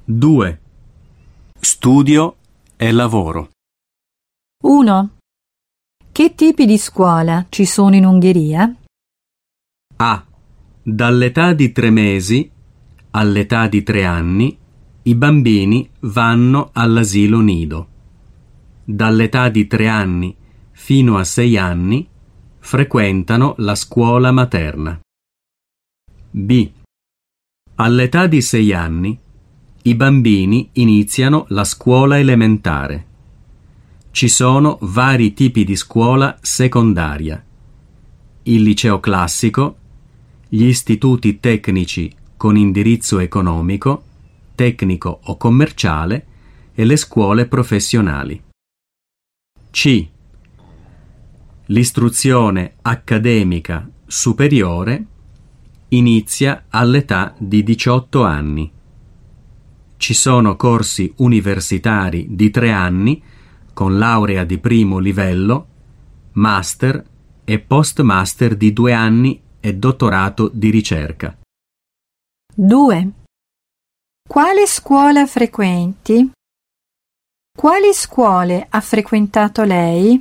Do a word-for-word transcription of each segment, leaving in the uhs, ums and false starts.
due. Studio e lavoro. uno. Che tipi di scuola ci sono in Ungheria? A. Dall'età di tre mesi all'età di tre anni i bambini vanno all'asilo nido. Dall'età di tre anni fino a sei anni frequentano la scuola materna. B. All'età di sei anni i bambini iniziano la scuola elementare. Ci sono vari tipi di scuola secondaria: il liceo classico, gli istituti tecnici con indirizzo economico, tecnico o commerciale e le scuole professionali. C. L'istruzione accademica superiore inizia all'età di diciotto anni. Ci sono corsi universitari di tre anni con laurea di primo livello, master e postmaster di due anni e dottorato di ricerca. due. Quale scuola frequenti? Quali scuole ha frequentato lei?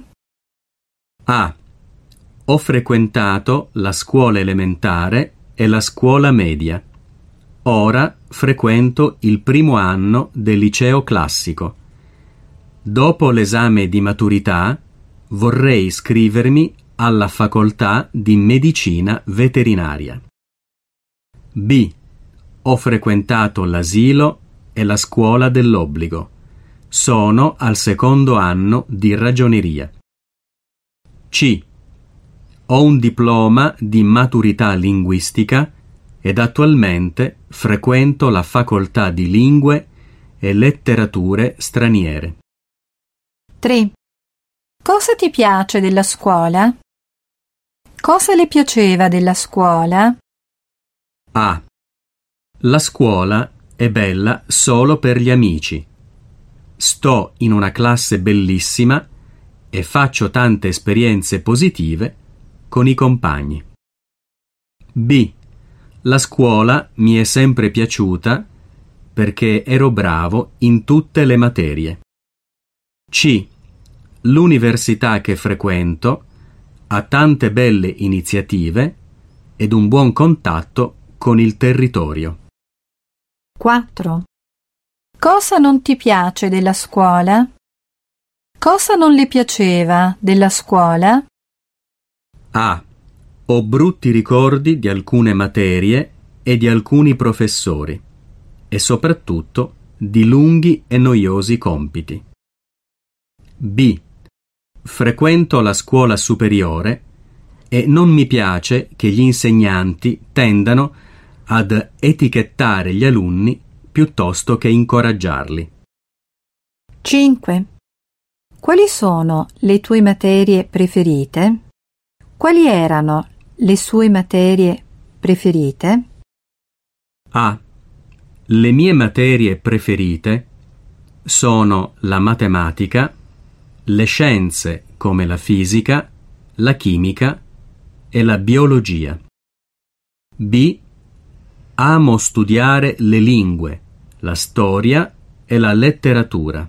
A. Ho frequentato la scuola elementare e la scuola media. Ora frequento il primo anno del liceo classico. Dopo l'esame di maturità vorrei iscrivermi alla facoltà di medicina veterinaria. B. Ho frequentato l'asilo e la scuola dell'obbligo. Sono al secondo anno di ragioneria. C. Ho un diploma di maturità linguistica ed attualmente frequento la facoltà di lingue e letterature straniere. tre. Cosa ti piace della scuola? Cosa le piaceva della scuola? A. La scuola è bella solo per gli amici. Sto in una classe bellissima e faccio tante esperienze positive con i compagni. B. La scuola mi è sempre piaciuta perché ero bravo in tutte le materie. C. L'università che frequento ha tante belle iniziative ed un buon contatto con il territorio. quattro. Cosa non ti piace della scuola? Cosa non le piaceva della scuola? A. Ho brutti ricordi di alcune materie e di alcuni professori e soprattutto di lunghi e noiosi compiti. B. Frequento la scuola superiore e non mi piace che gli insegnanti tendano ad etichettare gli alunni piuttosto che incoraggiarli. cinque. Quali sono le tue materie preferite? Quali erano le sue materie preferite? A. Le mie materie preferite sono la matematica, le scienze come la fisica, la chimica e la biologia. B. Amo studiare le lingue, la storia e la letteratura.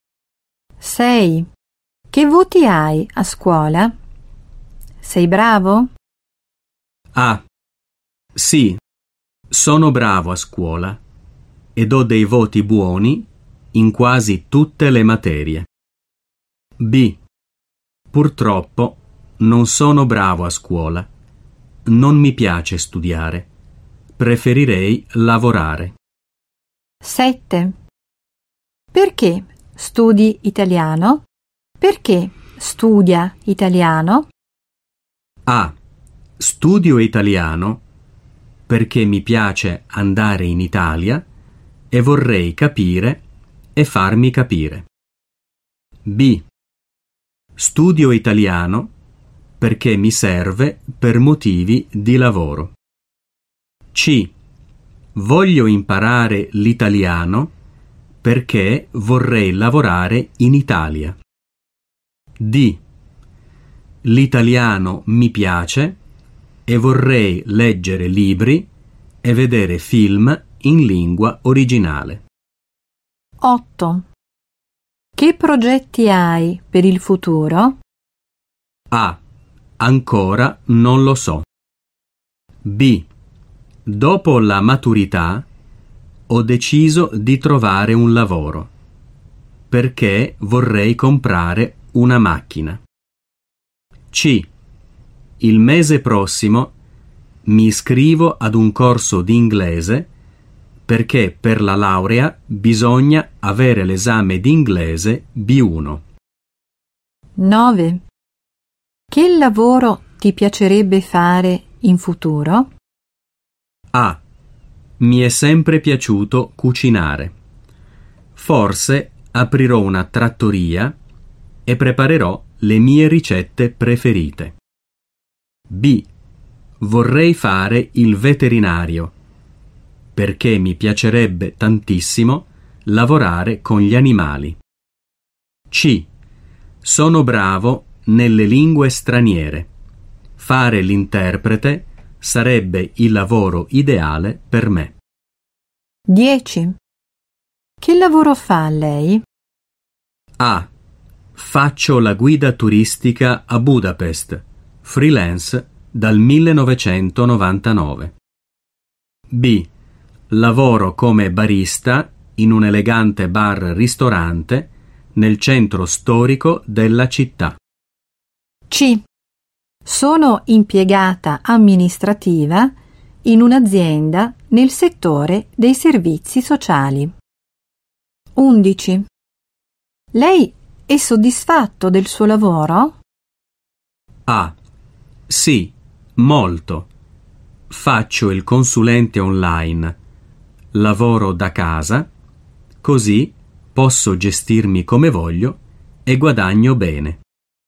sei. Che voti hai a scuola? Sei bravo? A. Sì, sono bravo a scuola ed ho dei voti buoni in quasi tutte le materie. B. Purtroppo non sono bravo a scuola. Non mi piace studiare. Preferirei lavorare. sette. Perché studi italiano? Perché studia italiano? A. Studio italiano perché mi piace andare in Italia e vorrei capire e farmi capire. B. Studio italiano perché mi serve per motivi di lavoro. C. Voglio imparare l'italiano perché vorrei lavorare in Italia. D. L'italiano mi piace e vorrei leggere libri e vedere film in lingua originale. otto. Che progetti hai per il futuro? A. Ancora non lo so. B. Dopo la maturità ho deciso di trovare un lavoro perché vorrei comprare una macchina. C. Il mese prossimo mi iscrivo ad un corso di inglese perché per la laurea bisogna avere l'esame di inglese B uno. nove. Che lavoro ti piacerebbe fare in futuro? A. Mi è sempre piaciuto cucinare. Forse aprirò una trattoria e preparerò le mie ricette preferite. B. Vorrei fare il veterinario perché mi piacerebbe tantissimo lavorare con gli animali. C. Sono bravo nelle lingue straniere. Fare l'interprete sarebbe il lavoro ideale per me. dieci. Che lavoro fa lei? A. Faccio la guida turistica a Budapest, freelance dal millenovecentonovantanove. B. Lavoro come barista in un elegante bar-ristorante nel centro storico della città. C. Sono impiegata amministrativa in un'azienda nel settore dei servizi sociali. undici. Lei è soddisfatto del suo lavoro? A. Sì, molto. Faccio il consulente online. Lavoro da casa, così posso gestirmi come voglio e guadagno bene.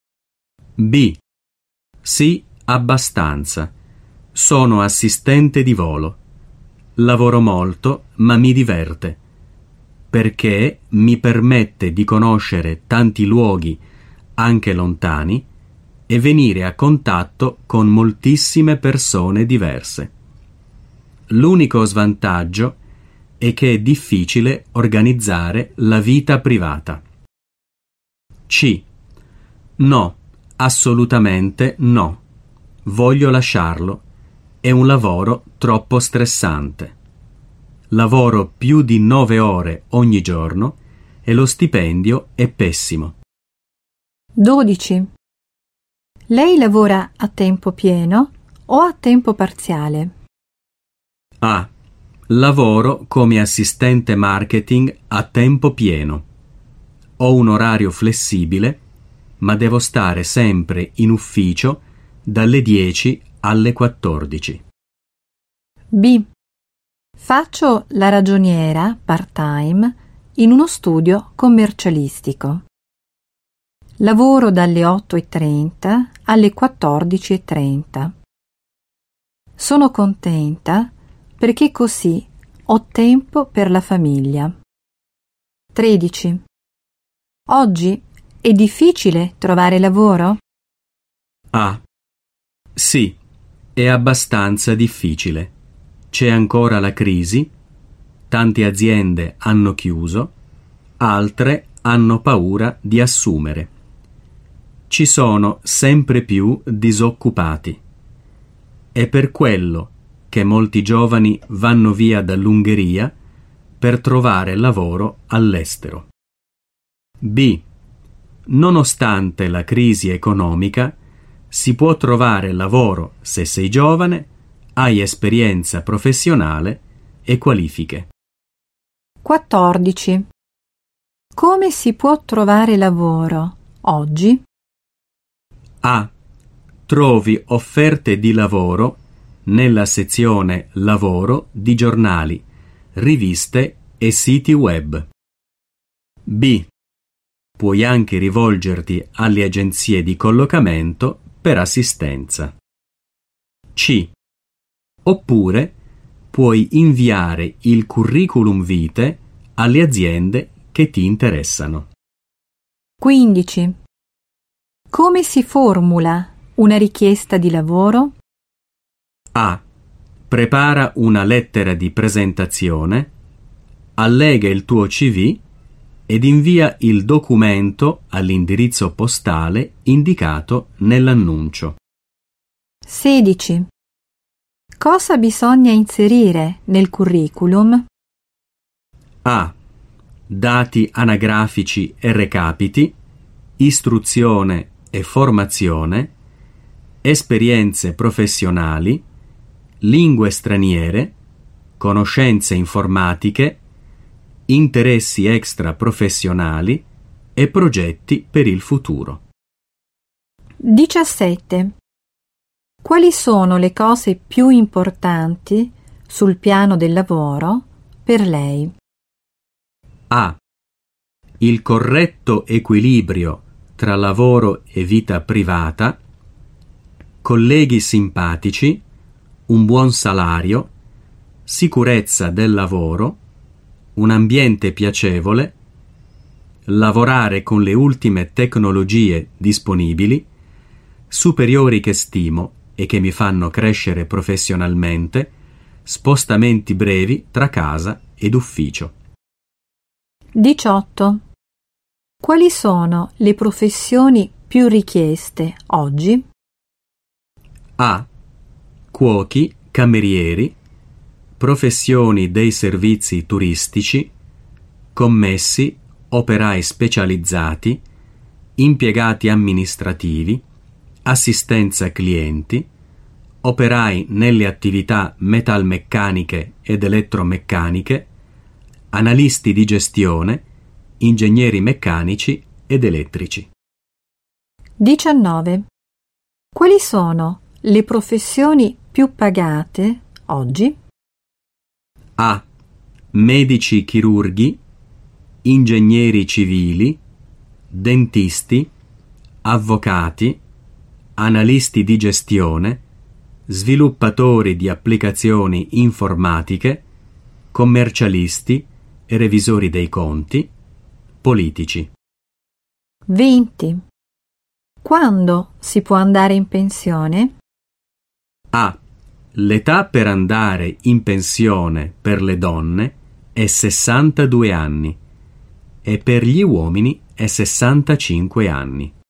B. Sì, abbastanza. Sono assistente di volo. Lavoro molto, ma mi diverte, perché mi permette di conoscere tanti luoghi, anche lontani, e venire a contatto con moltissime persone diverse. L'unico svantaggio è che è difficile organizzare la vita privata. C. No, assolutamente no. Voglio lasciarlo. È un lavoro troppo stressante. Lavoro più di nove ore ogni giorno e lo stipendio è pessimo. dodici. Lei lavora a tempo pieno o a tempo parziale? A. Lavoro come assistente marketing a tempo pieno. Ho un orario flessibile, ma devo stare sempre in ufficio dalle dieci alle quattordici. B. Faccio la ragioniera part-time in uno studio commercialistico. Lavoro dalle otto e trenta alle quattordici e trenta. Sono contenta perché così ho tempo per la famiglia. tredici. Oggi è difficile trovare lavoro? A. Sì, è abbastanza difficile. C'è ancora la crisi, tante aziende hanno chiuso, altre hanno paura di assumere. Ci sono sempre più disoccupati. È per quello che molti giovani vanno via dall'Ungheria per trovare lavoro all'estero. B. Nonostante la crisi economica, si può trovare lavoro se sei giovane, hai esperienza professionale e qualifiche. quattordici. Come si può trovare lavoro oggi? A. Trovi offerte di lavoro nella sezione Lavoro di giornali, riviste e siti web. B. Puoi anche rivolgerti alle agenzie di collocamento per assistenza. C. Oppure puoi inviare il curriculum vitae alle aziende che ti interessano. quindici. Come si formula una richiesta di lavoro? A. Prepara una lettera di presentazione, allega il tuo C V ed invia il documento all'indirizzo postale indicato nell'annuncio. sedici. Cosa bisogna inserire nel curriculum? A. Dati anagrafici e recapiti, istruzione e formazione, esperienze professionali, lingue straniere, conoscenze informatiche, interessi extraprofessionali e progetti per il futuro. diciassette. Quali sono le cose più importanti sul piano del lavoro per lei? A. Il corretto equilibrio tra lavoro e vita privata, colleghi simpatici, un buon salario, sicurezza del lavoro, un ambiente piacevole, lavorare con le ultime tecnologie disponibili, superiori che stimo e che mi fanno crescere professionalmente, spostamenti brevi tra casa ed ufficio. diciotto. Quali sono le professioni più richieste oggi? A. Cuochi, camerieri, professioni dei servizi turistici, commessi, operai specializzati, impiegati amministrativi, assistenza clienti, operai nelle attività metalmeccaniche ed elettromeccaniche, analisti di gestione, ingegneri meccanici ed elettrici. diciannove. Quali sono le professioni più pagate oggi? A. Medici chirurghi, ingegneri civili, dentisti, avvocati, analisti di gestione, sviluppatori di applicazioni informatiche, commercialisti e revisori dei conti, politici. venti. Quando si può andare in pensione? A. L'età per andare in pensione per le donne è sessantadue anni e per gli uomini è sessantacinque anni.